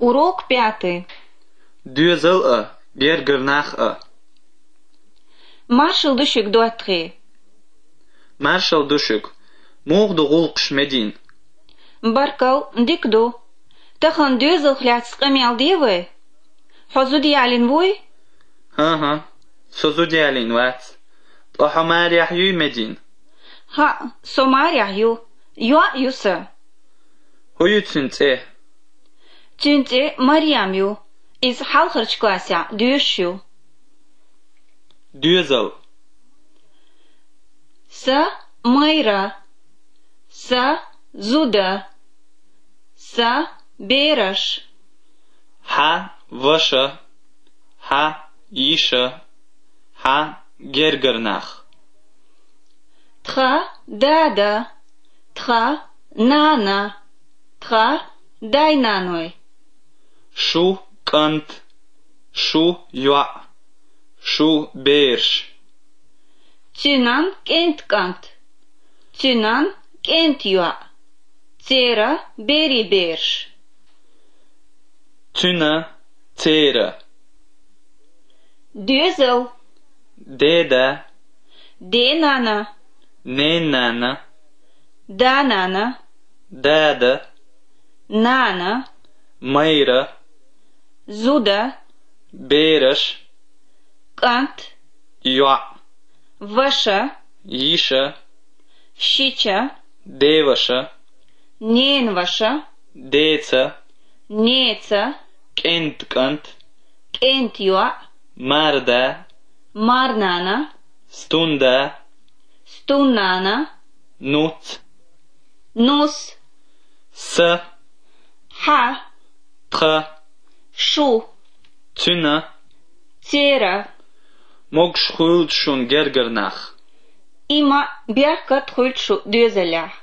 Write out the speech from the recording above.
Урок 5. Düzel-a, gergernach-a. Marshal düşük doatri. Marshal düşük. Moğdu gulqş medin. Barkal dikdu. Tahan düzel hляцками алдивы. Хозу диалин вуй? Ha. Sözü diyalin vat. Tahamar yahyu medin. Ha, somar yahyu. Yua yusa. Huyu tünte. Тюнте Мариам ю. Из халхарч класса дюшю. Düzel. Са Майра. Са Зуда. Са Бераш. Ha vaşa. Ha işa. Ha gergernach. Тха Дада. Тха Нана. Тха Дайнаной. Шу кант. Шу юа. Шу берш. Тюнан кент кант. Тюнан кент юа. Цера бери берш. Tüna tera. Дюзел. Deda. Денана. Nenana. Данана. Dada. Нана. Mayra. Зуда. Beraş. Кант. Юа. Ваша. Işa. Щича. Devaşa. Ненваша. Deca. Неца. Kent kant. Кентюа. Marda. Марнана. Stunda. Стунана. Nut. Нус. Sa. Ха. Tra. Шу. Tüna. Цера. Mogş hult şun gergernach. Има бях кът хуйчу дюзелях.